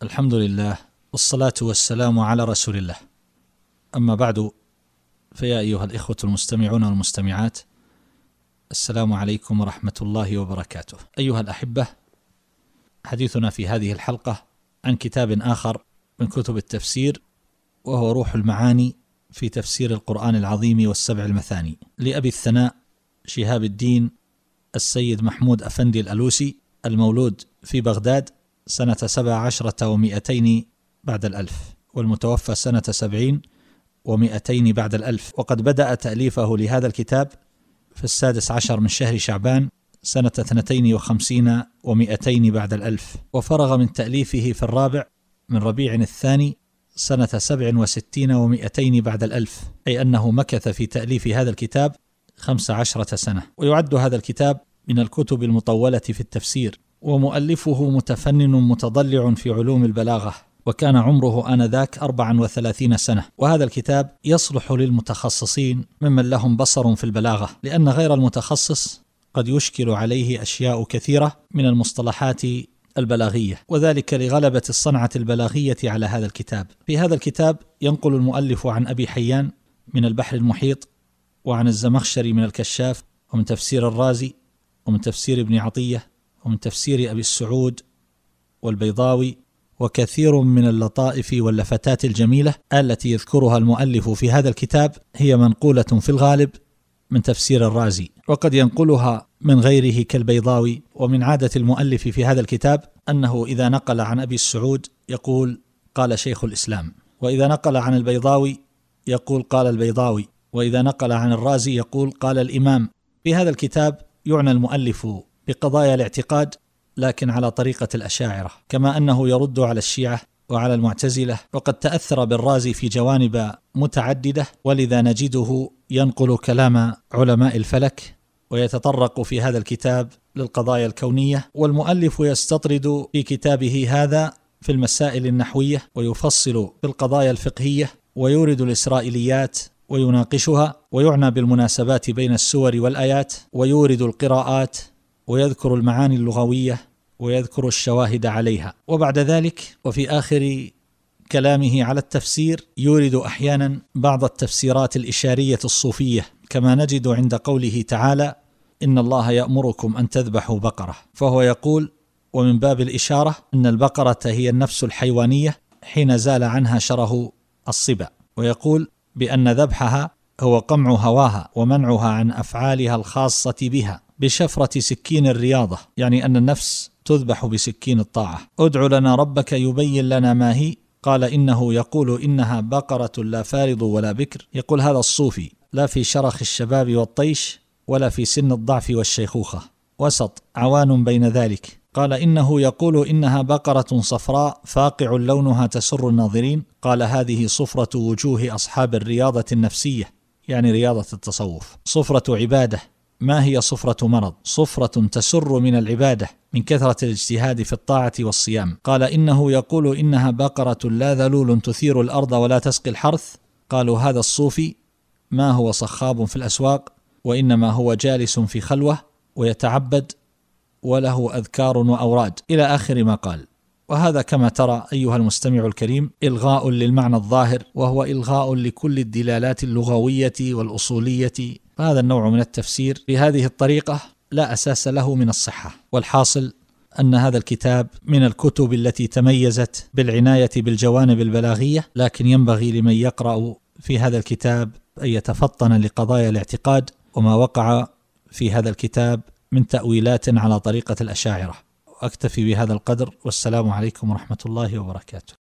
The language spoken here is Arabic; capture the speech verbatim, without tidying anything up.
الحمد لله والصلاة والسلام على رسول الله. أما بعد، فيا أيها الإخوة المستمعون والمستمعات، السلام عليكم ورحمة الله وبركاته. أيها الأحبة، حديثنا في هذه الحلقة عن كتاب آخر من كتب التفسير، وهو روح المعاني في تفسير القرآن العظيم والسبع المثاني لأبي الثناء شهاب الدين السيد محمود أفندي الألوسي، المولود في بغداد سنة سبع عشرة ومئتين بعد الألف، والمتوفى سنة سبعين ومئتين بعد الألف. وقد بدأ تأليفه لهذا الكتاب في السادس عشر من شهر شعبان سنة اثنتين وخمسين ومئتين بعد الألف، وفرغ من تأليفه في الرابع من ربيع الثاني سنة سبع وستين ومئتين بعد الألف، أي أنه مكث في تأليف هذا الكتاب خمس عشرة سنة. ويعد هذا الكتاب من الكتب المطولة في التفسير، ومؤلفه متفنن متضلع في علوم البلاغة، وكان عمره آنذاك أربعا وثلاثين سنة. وهذا الكتاب يصلح للمتخصصين ممن لهم بصر في البلاغة، لأن غير المتخصص قد يشكل عليه أشياء كثيرة من المصطلحات البلاغية، وذلك لغلبة الصنعة البلاغية على هذا الكتاب. في هذا الكتاب ينقل المؤلف عن أبي حيان من البحر المحيط، وعن الزمخشري من الكشاف، ومن تفسير الرازي، ومن تفسير ابن عطية، ومن تفسير أبي السعود والبيضاوي، وكثير من اللطائف واللفتات الجميلة التي يذكرها المؤلف في هذا الكتاب هي منقولة في الغالب من تفسير الرازي، وقد ينقلها من غيره كالبيضاوي. ومن عادة المؤلف في هذا الكتاب أنه إذا نقل عن أبي السعود يقول قال شيخ الإسلام، وإذا نقل عن البيضاوي يقول قال البيضاوي، وإذا نقل عن الرازي يقول قال الإمام. في هذا الكتاب يعنى المؤلف بقضايا الاعتقاد، لكن على طريقة الأشاعرة، كما أنه يرد على الشيعة وعلى المعتزلة، وقد تأثر بالرازي في جوانب متعددة، ولذا نجده ينقل كلام علماء الفلك، ويتطرق في هذا الكتاب للقضايا الكونية. والمؤلف يستطرد في كتابه هذا في المسائل النحوية، ويفصل في القضايا الفقهية، ويورد الإسرائيليات ويناقشها، ويعنى بالمناسبات بين السور والآيات، ويورد القراءات، ويذكر المعاني اللغوية، ويذكر الشواهد عليها. وبعد ذلك وفي آخر كلامه على التفسير يورد أحيانا بعض التفسيرات الإشارية الصوفية، كما نجد عند قوله تعالى إن الله يأمركم أن تذبحوا بقرة، فهو يقول ومن باب الإشارة أن البقرة هي النفس الحيوانية حين زال عنها شره الصبا، ويقول بأن ذبحها هو قمع هواها ومنعها عن أفعالها الخاصة بها بشفرة سكين الرياضة، يعني أن النفس تذبح بسكين الطاعة. ادع لنا ربك يبين لنا ما هي، قال إنه يقول إنها بقرة لا فارض ولا بكر. يقول هذا الصوفي لا في شرخ الشباب والطيش ولا في سن الضعف والشيخوخة، وسط عوان بين ذلك. قال إنه يقول إنها بقرة صفراء فاقع لونها تسر الناظرين، قال هذه صفرة وجوه أصحاب الرياضة النفسية، يعني رياضة التصوف. صفرة عبادة، ما هي صفرة مرض، صفرة تسر من العبادة من كثرة الاجتهاد في الطاعة والصيام. قال إنه يقول إنها بقرة لا ذلول تثير الأرض ولا تسقي الحرث، قالوا هذا الصوفي ما هو صخاب في الأسواق، وإنما هو جالس في خلوة ويتعبد وله أذكار وأوراد، إلى آخر ما قال. وهذا كما ترى أيها المستمع الكريم إلغاء للمعنى الظاهر، وهو إلغاء لكل الدلالات اللغوية والأصولية. فهذا النوع من التفسير بهذه الطريقة لا أساس له من الصحة. والحاصل أن هذا الكتاب من الكتب التي تميزت بالعناية بالجوانب البلاغية، لكن ينبغي لمن يقرأ في هذا الكتاب أن يتفطن لقضايا الاعتقاد وما وقع في هذا الكتاب من تأويلات على طريقة الأشاعرة. وأكتفي بهذا القدر، والسلام عليكم ورحمة الله وبركاته.